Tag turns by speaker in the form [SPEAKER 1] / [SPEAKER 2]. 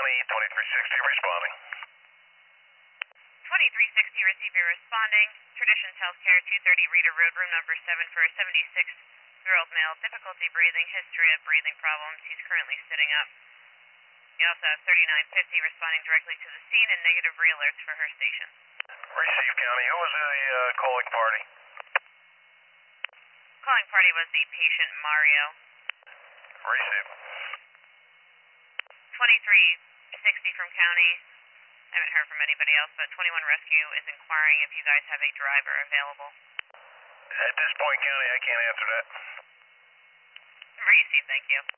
[SPEAKER 1] County, 2360 responding.
[SPEAKER 2] 2360 receiver responding. Traditions Healthcare, 230 Reader Road, room number 7 for a 76-year-old male. Difficulty breathing, history of breathing problems. He's currently sitting up. You also have 3950 responding directly to the scene and negative re-alerts for her station.
[SPEAKER 1] Receive, County. Who was the calling party?
[SPEAKER 2] Calling party was the patient Mario.
[SPEAKER 1] Receive.
[SPEAKER 2] 2360 from County. I haven't heard from anybody else, but 21 Rescue is inquiring if you guys have a driver available.
[SPEAKER 1] At this point, County, I can't answer that.
[SPEAKER 2] Receive, thank you.